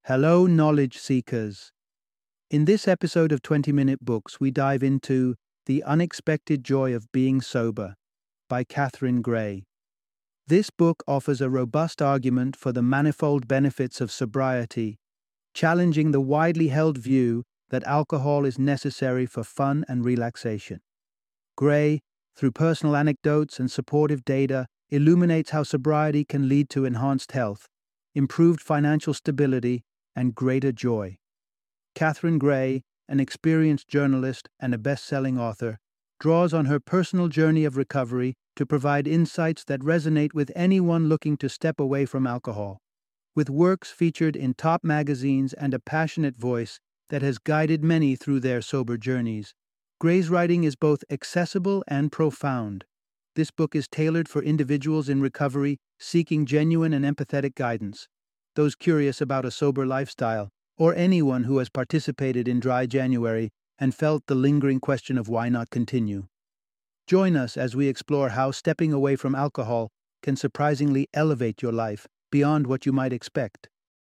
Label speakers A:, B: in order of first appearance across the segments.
A: Hello, knowledge seekers. In this episode of 20-Minute Books, we dive into The Unexpected Joy of Being Sober by Catherine Gray. This book offers a robust argument for the manifold benefits of sobriety, challenging the widely held view that alcohol is necessary for fun and relaxation. Gray, through personal anecdotes and supportive data, illuminates how sobriety can lead to enhanced health, improved financial stability, and greater joy. Catherine Gray, an experienced journalist and a best-selling author, draws on her personal journey of recovery to provide insights that resonate with anyone looking to step away from alcohol. With works featured in top magazines and a passionate voice that has guided many through their sober journeys, Gray's writing is both accessible and profound. This book is tailored for individuals in recovery seeking genuine and empathetic guidance, those curious about a sober lifestyle, or anyone who has participated in Dry January and felt the lingering question of why not continue. Join us as we explore how stepping away from alcohol can surprisingly elevate your life beyond what you might expect.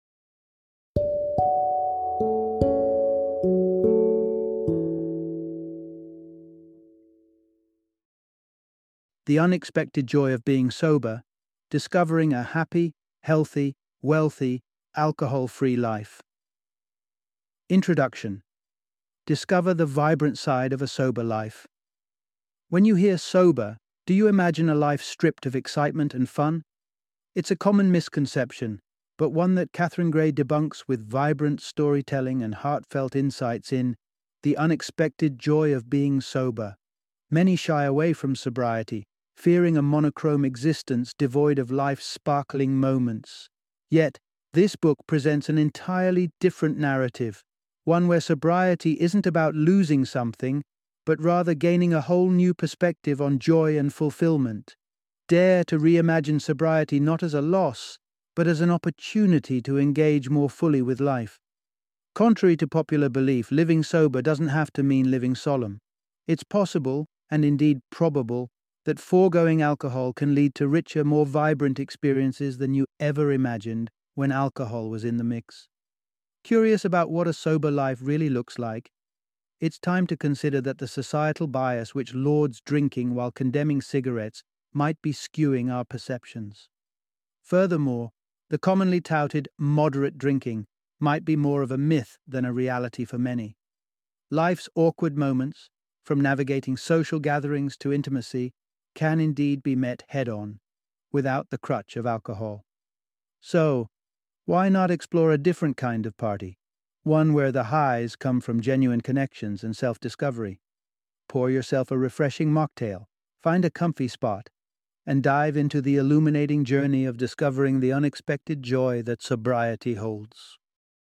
A: The Unexpected Joy of Being Sober, Discovering a Happy, Healthy, Wealthy, Alcohol-Free Life. Introduction. Discover the vibrant side of a sober life. When you hear sober, do you imagine a life stripped of excitement and fun? It's a common misconception, but one that Catherine Gray debunks with vibrant storytelling and heartfelt insights in The Unexpected Joy of Being Sober. Many shy away from sobriety, fearing a monochrome existence devoid of life's sparkling moments. Yet, this book presents an entirely different narrative, one where sobriety isn't about losing something, but rather gaining a whole new perspective on joy and fulfillment. Dare to reimagine sobriety not as a loss, but as an opportunity to engage more fully with life. Contrary to popular belief, living sober doesn't have to mean living solemn. It's possible, and indeed probable, that foregoing alcohol can lead to richer, more vibrant experiences than you ever imagined when alcohol was in the mix. Curious about what a sober life really looks like? It's time to consider that the societal bias which lauds drinking while condemning cigarettes might be skewing our perceptions. Furthermore, the commonly touted moderate drinking might be more of a myth than a reality for many. Life's awkward moments, from navigating social gatherings to intimacy, can indeed be met head-on, without the crutch of alcohol. So, why not explore a different kind of party? One where the highs come from genuine connections and self-discovery. Pour yourself a refreshing mocktail, find a comfy spot, and dive into the illuminating journey of discovering the unexpected joy that sobriety holds.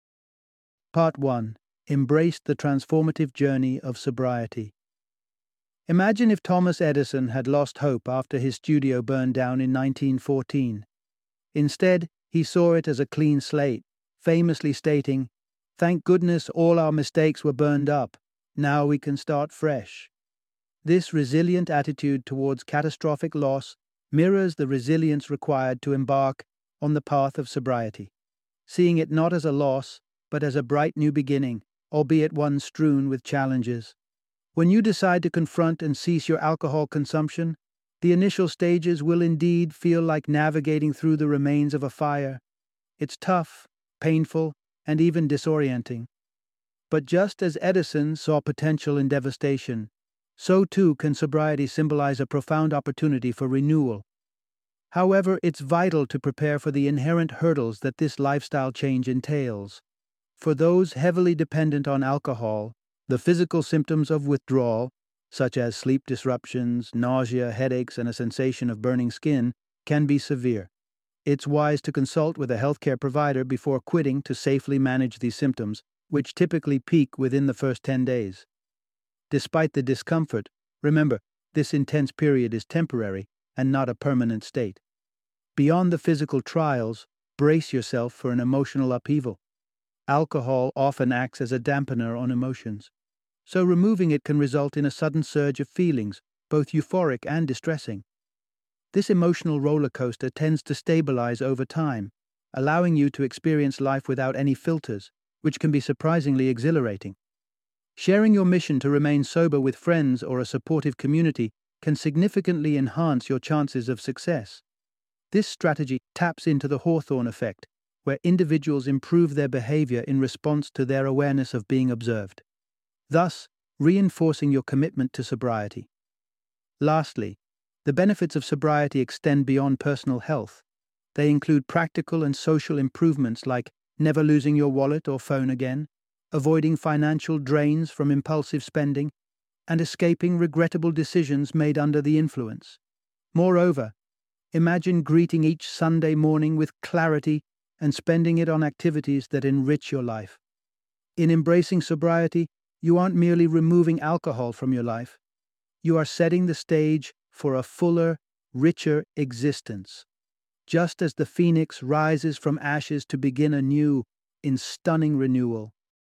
A: Part 1. Embrace the transformative journey of sobriety. Imagine if Thomas Edison had lost hope after his studio burned down in 1914. Instead, he saw it as a clean slate, famously stating, "Thank goodness all our mistakes were burned up. Now we can start fresh." This resilient attitude towards catastrophic loss mirrors the resilience required to embark on the path of sobriety, seeing it not as a loss, but as a bright new beginning, albeit one strewn with challenges. When you decide to confront and cease your alcohol consumption, the initial stages will indeed feel like navigating through the remains of a fire. It's tough, painful, and even disorienting. But just as Edison saw potential in devastation, so too can sobriety symbolize a profound opportunity for renewal. However, it's vital to prepare for the inherent hurdles that this lifestyle change entails. For those heavily dependent on alcohol, the physical symptoms of withdrawal, such as sleep disruptions, nausea, headaches, and a sensation of burning skin, can be severe. It's wise to consult with a healthcare provider before quitting to safely manage these symptoms, which typically peak within the first 10 days. Despite the discomfort, remember, this intense period is temporary and not a permanent state. Beyond the physical trials, brace yourself for an emotional upheaval. Alcohol often acts as a dampener on emotions, so removing it can result in a sudden surge of feelings, both euphoric and distressing. This emotional roller coaster tends to stabilize over time, allowing you to experience life without any filters, which can be surprisingly exhilarating. Sharing your mission to remain sober with friends or a supportive community can significantly enhance your chances of success. This strategy taps into the Hawthorne effect, where individuals improve their behavior in response to their awareness of being observed, thus reinforcing your commitment to sobriety. Lastly, the benefits of sobriety extend beyond personal health. They include practical and social improvements like never losing your wallet or phone again, avoiding financial drains from impulsive spending, and escaping regrettable decisions made under the influence. Moreover, imagine greeting each Sunday morning with clarity and spending it on activities that enrich your life. In embracing sobriety, you aren't merely removing alcohol from your life. You are setting the stage for a fuller, richer existence. Just as the phoenix rises from ashes to begin anew in stunning renewal.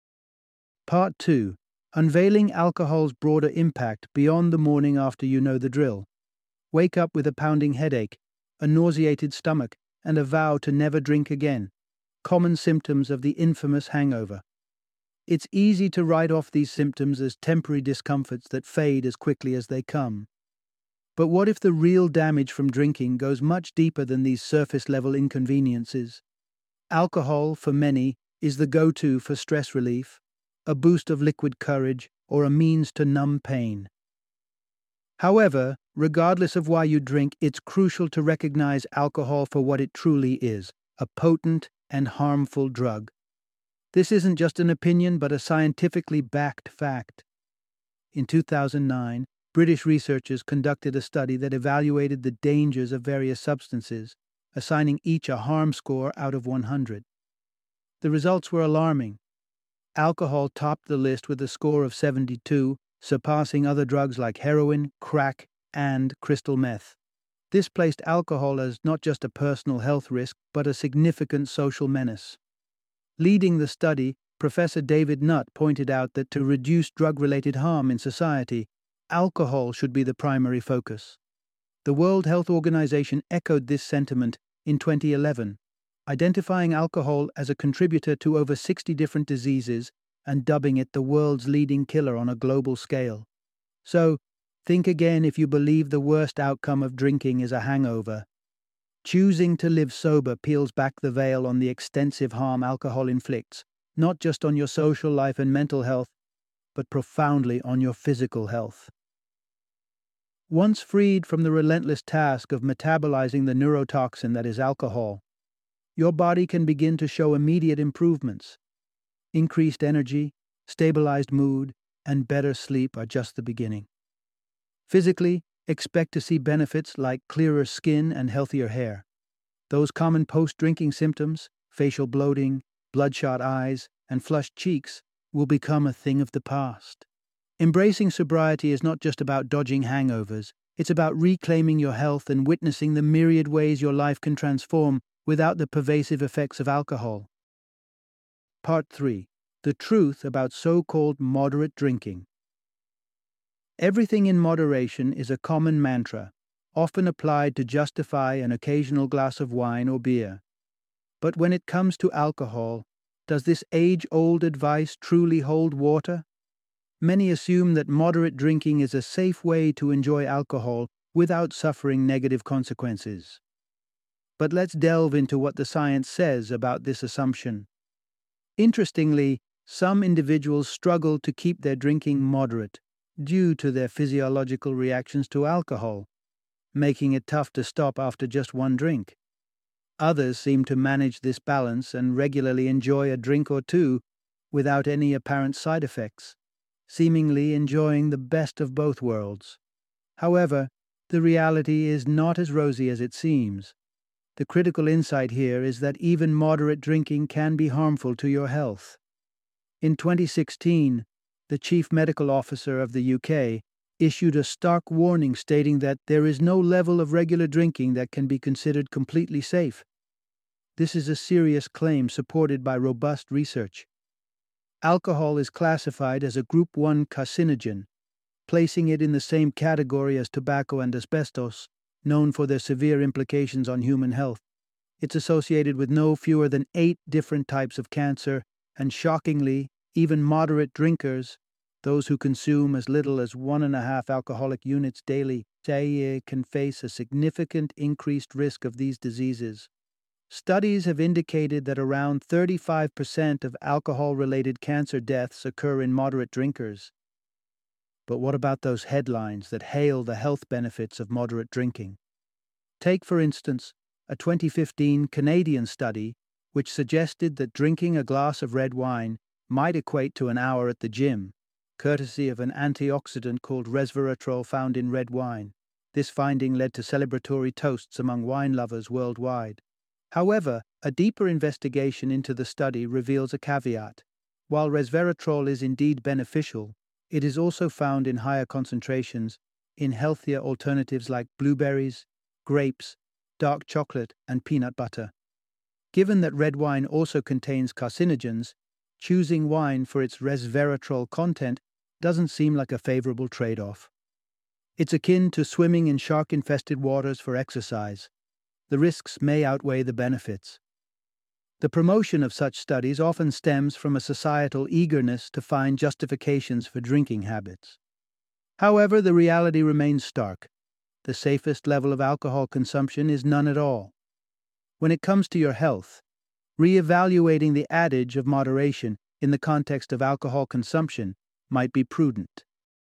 A: Part 2. Unveiling alcohol's broader impact beyond the morning after you know the drill. Wake up with a pounding headache, a nauseated stomach, and a vow to never drink again. Common symptoms of the infamous hangover. It's easy to write off these symptoms as temporary discomforts that fade as quickly as they come. But what if the real damage from drinking goes much deeper than these surface-level inconveniences? Alcohol, for many, is the go-to for stress relief, a boost of liquid courage, or a means to numb pain. However, regardless of why you drink, it's crucial to recognize alcohol for what it truly is, a potent and harmful drug. This isn't just an opinion, but a scientifically backed fact. In 2009, British researchers conducted a study that evaluated the dangers of various substances, assigning each a harm score out of 100. The results were alarming. Alcohol topped the list with a score of 72, surpassing other drugs like heroin, crack, and crystal meth. This placed alcohol as not just a personal health risk, but a significant social menace. Leading the study, Professor David Nutt pointed out that to reduce drug-related harm in society, alcohol should be the primary focus. The World Health Organization echoed this sentiment in 2011, identifying alcohol as a contributor to over 60 different diseases and dubbing it the world's leading killer on a global scale. So, think again if you believe the worst outcome of drinking is a hangover. Choosing to live sober peels back the veil on the extensive harm alcohol inflicts, not just on your social life and mental health, but profoundly on your physical health. Once freed from the relentless task of metabolizing the neurotoxin that is alcohol, your body can begin to show immediate improvements. Increased energy, stabilized mood, and better sleep are just the beginning. Physically, expect to see benefits like clearer skin and healthier hair. Those common post-drinking symptoms, facial bloating, bloodshot eyes, and flushed cheeks, will become a thing of the past. Embracing sobriety is not just about dodging hangovers, it's about reclaiming your health and witnessing the myriad ways your life can transform without the pervasive effects of alcohol. Part 3. The truth about so-called moderate drinking. Everything in moderation is a common mantra, often applied to justify an occasional glass of wine or beer. But when it comes to alcohol, does this age-old advice truly hold water? Many assume that moderate drinking is a safe way to enjoy alcohol without suffering negative consequences. But let's delve into what the science says about this assumption. Interestingly, some individuals struggle to keep their drinking moderate due to their physiological reactions to alcohol, making it tough to stop after just one drink. Others seem to manage this balance and regularly enjoy a drink or two without any apparent side effects, seemingly enjoying the best of both worlds. However, the reality is not as rosy as it seems. The critical insight here is that even moderate drinking can be harmful to your health. In 2016, the Chief Medical Officer of the UK issued a stark warning stating that there is no level of regular drinking that can be considered completely safe. This is a serious claim supported by robust research. Alcohol is classified as a Group 1 carcinogen, placing it in the same category as tobacco and asbestos, known for their severe implications on human health. It's associated with no fewer than 8 different types of cancer, and shockingly, even moderate drinkers, those who consume as little as 1.5 alcoholic units daily, can face a significant increased risk of these diseases. Studies have indicated that around 35% of alcohol-related cancer deaths occur in moderate drinkers. But what about those headlines that hail the health benefits of moderate drinking? Take, for instance, a 2015 Canadian study which suggested that drinking a glass of red wine might equate to an hour at the gym, courtesy of an antioxidant called resveratrol found in red wine. This finding led to celebratory toasts among wine lovers worldwide. However, a deeper investigation into the study reveals a caveat. While resveratrol is indeed beneficial, it is also found in higher concentrations in healthier alternatives like blueberries, grapes, dark chocolate, and peanut butter. Given that red wine also contains carcinogens, choosing wine for its resveratrol content doesn't seem like a favorable trade-off. It's akin to swimming in shark-infested waters for exercise. The risks may outweigh the benefits. The promotion of such studies often stems from a societal eagerness to find justifications for drinking habits. However, the reality remains stark. The safest level of alcohol consumption is none at all. When it comes to your health, re-evaluating the adage of moderation in the context of alcohol consumption might be prudent.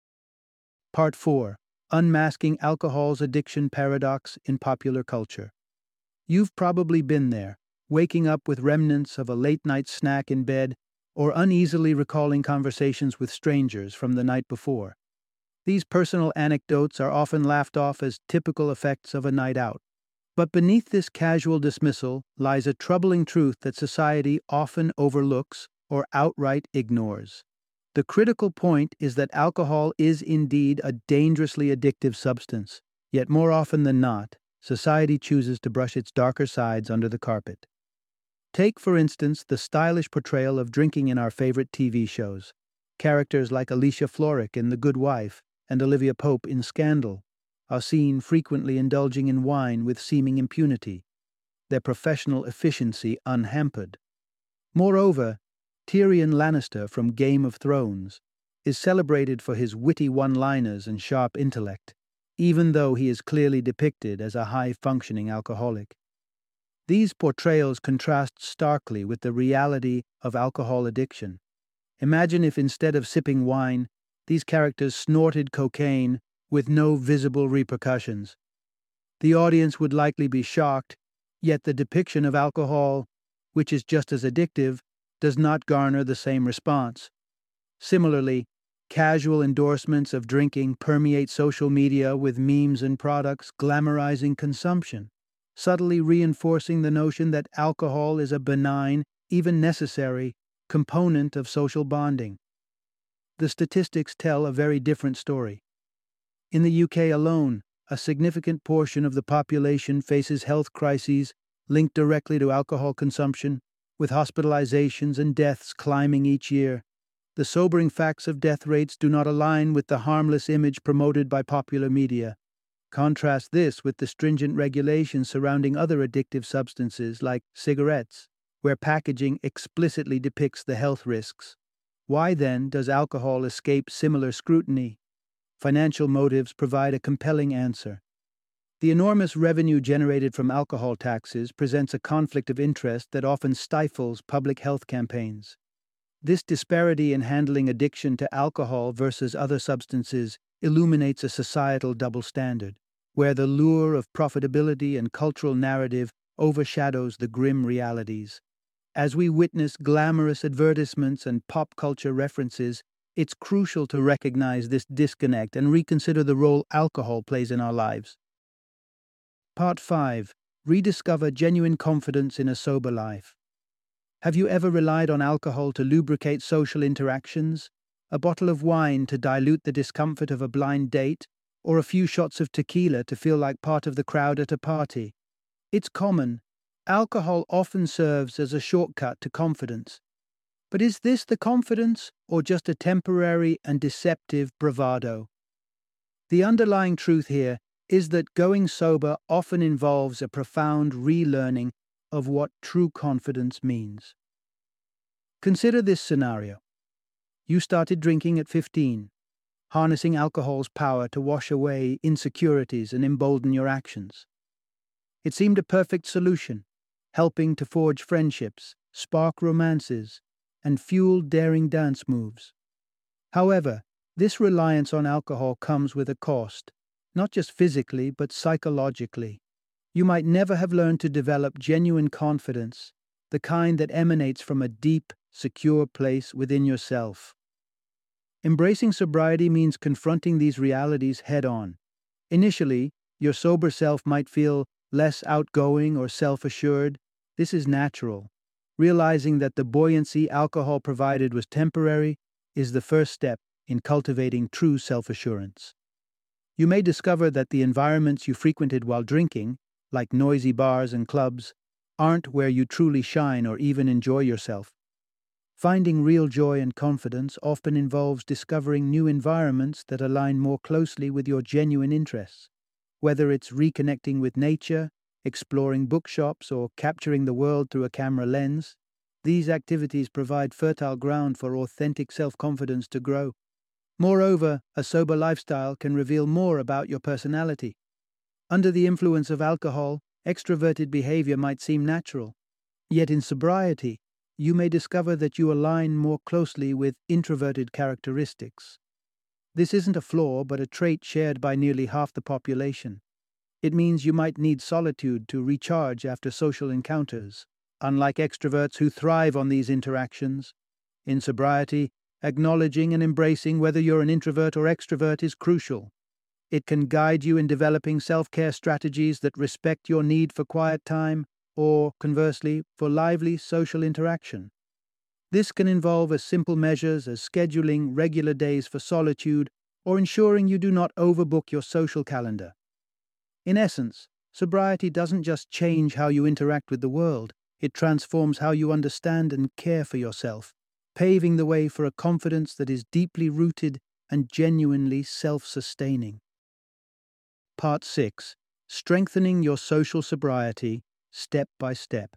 A: Part 4. Unmasking alcohol's addiction paradox in popular culture. You've probably been there, waking up with remnants of a late-night snack in bed or uneasily recalling conversations with strangers from the night before. These personal anecdotes are often laughed off as typical effects of a night out. But beneath this casual dismissal lies a troubling truth that society often overlooks or outright ignores. The critical point is that alcohol is indeed a dangerously addictive substance, yet more often than not, society chooses to brush its darker sides under the carpet. Take, for instance, the stylish portrayal of drinking in our favorite TV shows. Characters like Alicia Florrick in The Good Wife and Olivia Pope in Scandal are seen frequently indulging in wine with seeming impunity, their professional efficiency unhampered. Moreover, Tyrion Lannister from Game of Thrones is celebrated for his witty one-liners and sharp intellect, even though he is clearly depicted as a high-functioning alcoholic. These portrayals contrast starkly with the reality of alcohol addiction. Imagine if instead of sipping wine, these characters snorted cocaine with no visible repercussions. The audience would likely be shocked, yet the depiction of alcohol, which is just as addictive, does not garner the same response. Similarly, casual endorsements of drinking permeate social media with memes and products glamorizing consumption, subtly reinforcing the notion that alcohol is a benign, even necessary, component of social bonding. The statistics tell a very different story. In the UK alone, a significant portion of the population faces health crises linked directly to alcohol consumption, with hospitalizations and deaths climbing each year. The sobering facts of death rates do not align with the harmless image promoted by popular media. Contrast this with the stringent regulations surrounding other addictive substances like cigarettes, where packaging explicitly depicts the health risks. Why then does alcohol escape similar scrutiny? Financial motives provide a compelling answer. The enormous revenue generated from alcohol taxes presents a conflict of interest that often stifles public health campaigns. This disparity in handling addiction to alcohol versus other substances illuminates a societal double standard, where the lure of profitability and cultural narrative overshadows the grim realities. As we witness glamorous advertisements and pop culture references, it's crucial to recognize this disconnect and reconsider the role alcohol plays in our lives. Part 5. Rediscover genuine confidence in a sober life. Have you ever relied on alcohol to lubricate social interactions? A bottle of wine to dilute the discomfort of a blind date? Or a few shots of tequila to feel like part of the crowd at a party? It's common. Alcohol often serves as a shortcut to confidence. But is this the confidence, or just a temporary and deceptive bravado? The underlying truth here is that going sober often involves a profound relearning of what true confidence means. Consider this scenario. You started drinking at 15, harnessing alcohol's power to wash away insecurities and embolden your actions. It seemed a perfect solution, helping to forge friendships, spark romances, and fuel daring dance moves. However, this reliance on alcohol comes with a cost, not just physically but psychologically. You might never have learned to develop genuine confidence, the kind that emanates from a deep, secure place within yourself. Embracing sobriety means confronting these realities head-on. Initially, your sober self might feel less outgoing or self-assured. This is natural. Realizing that the buoyancy alcohol provided was temporary is the first step in cultivating true self-assurance. You may discover that the environments you frequented while drinking, like noisy bars and clubs, aren't where you truly shine or even enjoy yourself. Finding real joy and confidence often involves discovering new environments that align more closely with your genuine interests. Whether it's reconnecting with nature, exploring bookshops, or capturing the world through a camera lens, these activities provide fertile ground for authentic self-confidence to grow. Moreover, a sober lifestyle can reveal more about your personality. Under the influence of alcohol, extroverted behavior might seem natural. Yet in sobriety, you may discover that you align more closely with introverted characteristics. This isn't a flaw, but a trait shared by nearly half the population. It means you might need solitude to recharge after social encounters, unlike extroverts who thrive on these interactions. In sobriety, acknowledging and embracing whether you're an introvert or extrovert is crucial. It can guide you in developing self-care strategies that respect your need for quiet time, or, conversely, for lively social interaction. This can involve as simple measures as scheduling regular days for solitude or ensuring you do not overbook your social calendar. In essence, sobriety doesn't just change how you interact with the world, it transforms how you understand and care for yourself, paving the way for a confidence that is deeply rooted and genuinely self-sustaining. Part 6. Strengthening your social sobriety, step by step.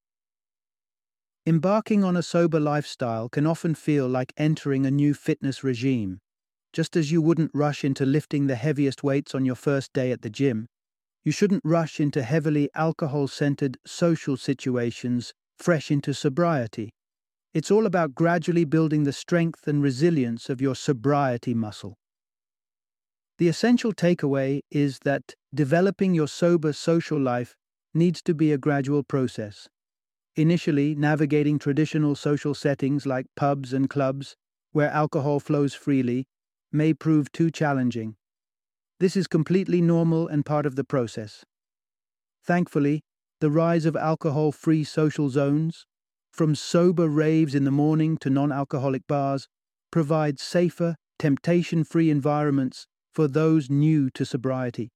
A: Embarking on a sober lifestyle can often feel like entering a new fitness regime. Just as you wouldn't rush into lifting the heaviest weights on your first day at the gym, you shouldn't rush into heavily alcohol-centered social situations fresh into sobriety. It's all about gradually building the strength and resilience of your sobriety muscle. The essential takeaway is that developing your sober social life needs to be a gradual process. Initially, navigating traditional social settings like pubs and clubs, where alcohol flows freely, may prove too challenging. This is completely normal and part of the process. Thankfully, the rise of alcohol-free social zones, from sober raves in the morning to non-alcoholic bars, provides safer, temptation-free environments for those new to sobriety.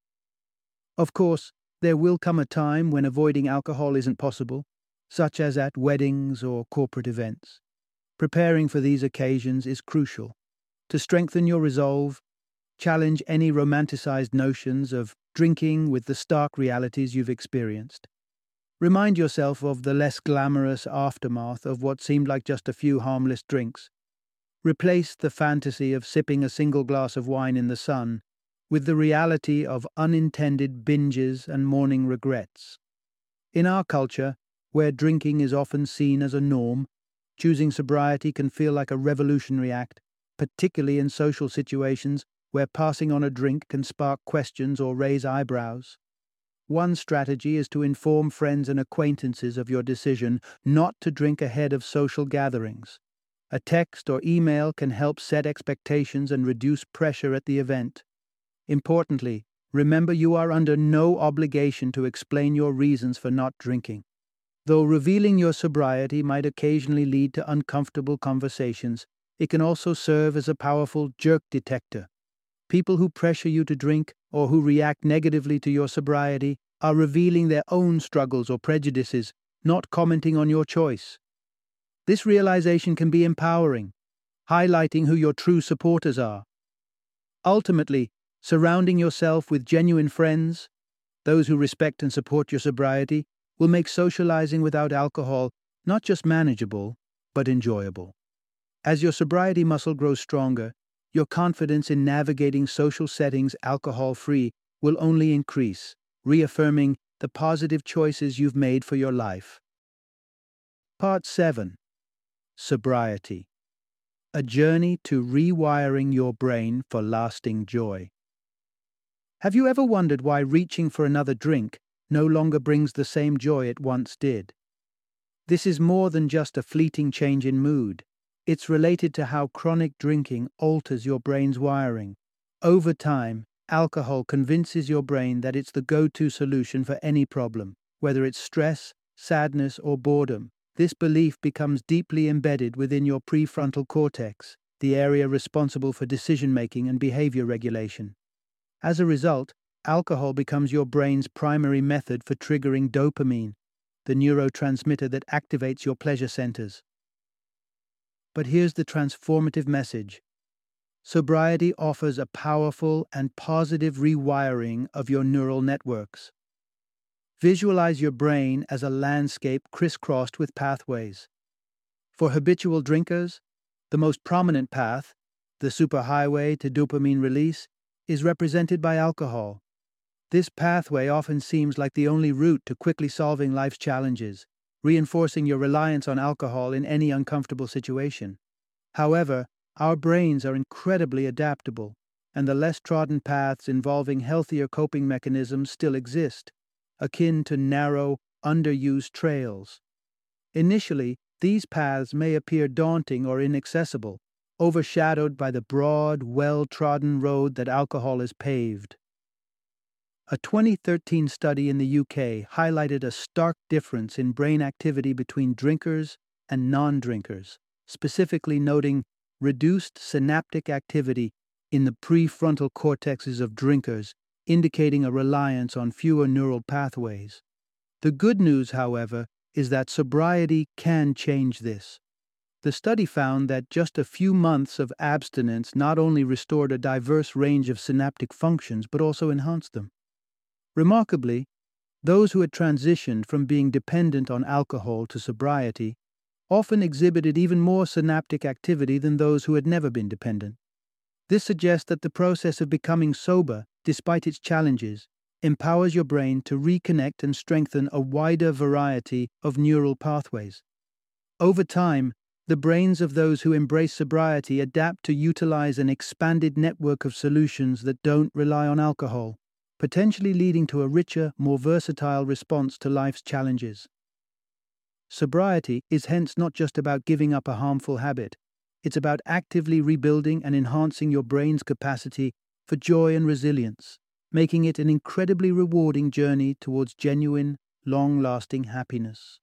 A: Of course, there will come a time when avoiding alcohol isn't possible, such as at weddings or corporate events. Preparing for these occasions is crucial. To strengthen your resolve, challenge any romanticized notions of drinking with the stark realities you've experienced. Remind yourself of the less glamorous aftermath of what seemed like just a few harmless drinks. Replace the fantasy of sipping a single glass of wine in the sun with the reality of unintended binges and morning regrets. In our culture, where drinking is often seen as a norm, choosing sobriety can feel like a revolutionary act, particularly in social situations where passing on a drink can spark questions or raise eyebrows. One strategy is to inform friends and acquaintances of your decision not to drink ahead of social gatherings. A text or email can help set expectations and reduce pressure at the event. Importantly, remember you are under no obligation to explain your reasons for not drinking. Though revealing your sobriety might occasionally lead to uncomfortable conversations, it can also serve as a powerful jerk detector. People who pressure you to drink or who react negatively to your sobriety are revealing their own struggles or prejudices, not commenting on your choice. This realization can be empowering, highlighting who your true supporters are. Ultimately, surrounding yourself with genuine friends, those who respect and support your sobriety, will make socializing without alcohol not just manageable, but enjoyable. As your sobriety muscle grows stronger, your confidence in navigating social settings alcohol-free will only increase, reaffirming the positive choices you've made for your life. Part 7. Sobriety. A journey to rewiring your brain for lasting joy. Have you ever wondered why reaching for another drink no longer brings the same joy it once did? This is more than just a fleeting change in mood. It's related to how chronic drinking alters your brain's wiring. Over time, alcohol convinces your brain that it's the go-to solution for any problem, whether it's stress, sadness, or boredom. This belief becomes deeply embedded within your prefrontal cortex, the area responsible for decision-making and behavior regulation. As a result, alcohol becomes your brain's primary method for triggering dopamine, the neurotransmitter that activates your pleasure centers. But here's the transformative message. Sobriety offers a powerful and positive rewiring of your neural networks. Visualize your brain as a landscape crisscrossed with pathways. For habitual drinkers, the most prominent path, the superhighway to dopamine release, is represented by alcohol. This pathway often seems like the only route to quickly solving life's challenges, reinforcing your reliance on alcohol in any uncomfortable situation. However, our brains are incredibly adaptable, and the less trodden paths involving healthier coping mechanisms still exist, akin to narrow, underused trails. Initially, these paths may appear daunting or inaccessible, overshadowed by the broad, well-trodden road that alcohol has paved. A 2013 study in the UK highlighted a stark difference in brain activity between drinkers and non-drinkers, specifically noting reduced synaptic activity in the prefrontal cortexes of drinkers, indicating a reliance on fewer neural pathways. The good news, however, is that sobriety can change this. The study found that just a few months of abstinence not only restored a diverse range of synaptic functions but also enhanced them. Remarkably, those who had transitioned from being dependent on alcohol to sobriety often exhibited even more synaptic activity than those who had never been dependent. This suggests that the process of becoming sober, despite its challenges, empowers your brain to reconnect and strengthen a wider variety of neural pathways. Over time, the brains of those who embrace sobriety adapt to utilize an expanded network of solutions that don't rely on alcohol, potentially leading to a richer, more versatile response to life's challenges. Sobriety is hence not just about giving up a harmful habit. It's about actively rebuilding and enhancing your brain's capacity for joy and resilience, making it an incredibly rewarding journey towards genuine, long-lasting happiness.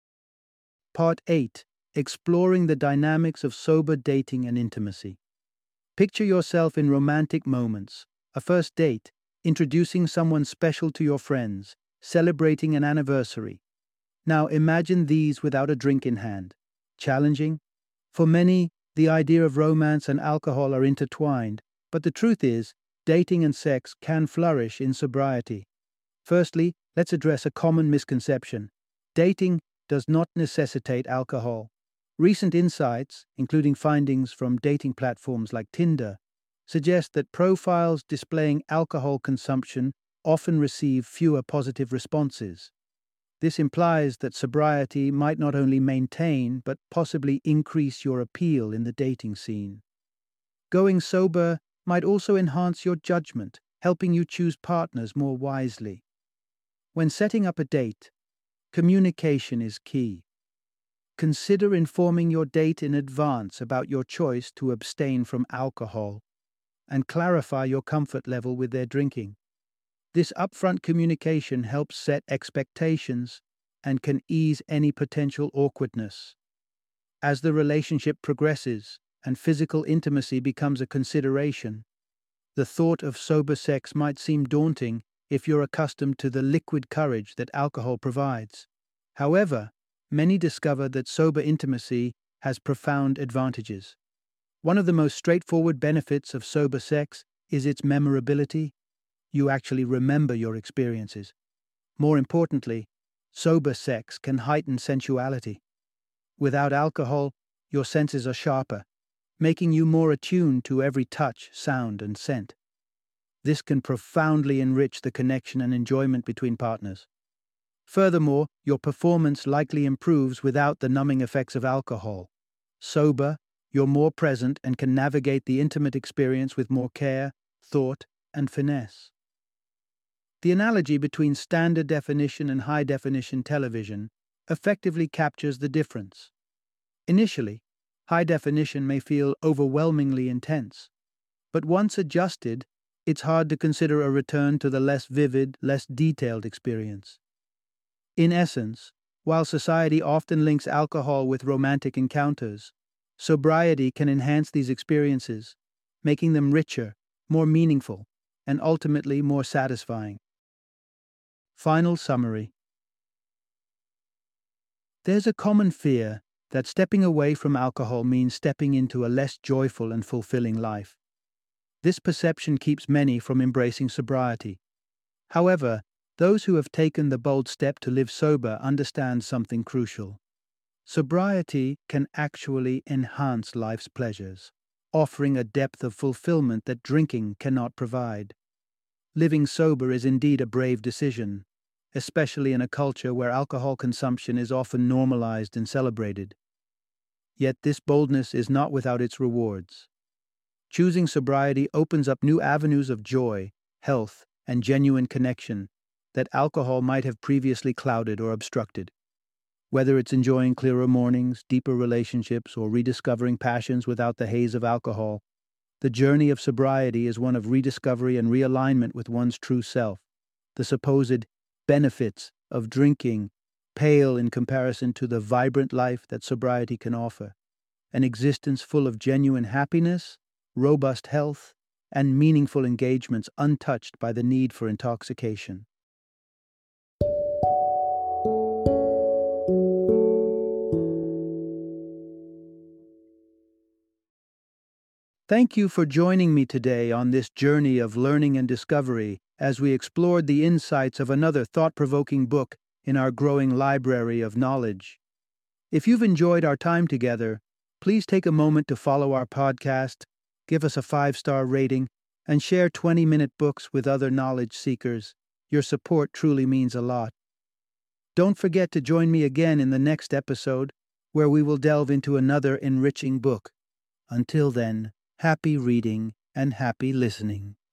A: Part 8. Exploring the dynamics of sober dating and intimacy. Picture yourself in romantic moments, a first date, introducing someone special to your friends, celebrating an anniversary. Now imagine these without a drink in hand. Challenging? For many, the idea of romance and alcohol are intertwined, but the truth is, dating and sex can flourish in sobriety. Firstly, let's address a common misconception. Dating does not necessitate alcohol. Recent insights, including findings from dating platforms like Tinder, suggest that profiles displaying alcohol consumption often receive fewer positive responses. This implies that sobriety might not only maintain but possibly increase your appeal in the dating scene. Going sober might also enhance your judgment, helping you choose partners more wisely. When setting up a date, communication is key. Consider informing your date in advance about your choice to abstain from alcohol and clarify your comfort level with their drinking. This upfront communication helps set expectations and can ease any potential awkwardness. As the relationship progresses and physical intimacy becomes a consideration, the thought of sober sex might seem daunting if you're accustomed to the liquid courage that alcohol provides. However, many discover that sober intimacy has profound advantages. One of the most straightforward benefits of sober sex is its memorability. You actually remember your experiences. More importantly, Sober sex can heighten sensuality. Without alcohol, your senses are sharper, making you more attuned to every touch, sound, and scent. This can profoundly enrich the connection and enjoyment between partners. Furthermore, your performance likely improves without the numbing effects of alcohol. Sober, you're more present and can navigate the intimate experience with more care, thought, and finesse. The analogy between standard definition and high definition television effectively captures the difference. Initially, high definition may feel overwhelmingly intense, but once adjusted, it's hard to consider a return to the less vivid, less detailed experience. In essence, while society often links alcohol with romantic encounters, sobriety can enhance these experiences, making them richer, more meaningful, and ultimately more satisfying. Final summary. There's a common fear that stepping away from alcohol means stepping into a less joyful and fulfilling life. This perception keeps many from embracing sobriety. However, those who have taken the bold step to live sober understand something crucial. Sobriety can actually enhance life's pleasures, offering a depth of fulfillment that drinking cannot provide. Living sober is indeed a brave decision, especially in a culture where alcohol consumption is often normalized and celebrated. Yet this boldness is not without its rewards. Choosing sobriety opens up new avenues of joy, health, and genuine connection that alcohol might have previously clouded or obstructed. Whether it's enjoying clearer mornings, deeper relationships, or rediscovering passions without the haze of alcohol, the journey of sobriety is one of rediscovery and realignment with one's true self. The supposed benefits of drinking pale in comparison to the vibrant life that sobriety can offer, an existence full of genuine happiness, robust health, and meaningful engagements untouched by the need for intoxication. Thank you for joining me today on this journey of learning and discovery as we explored the insights of another thought-provoking book in our growing library of knowledge. If you've enjoyed our time together, please take a moment to follow our podcast, give us a 5-star rating, and share 20-minute books with other knowledge seekers. Your support truly means a lot. Don't forget to join me again in the next episode, where we will delve into another enriching book. Until then, happy reading and happy listening.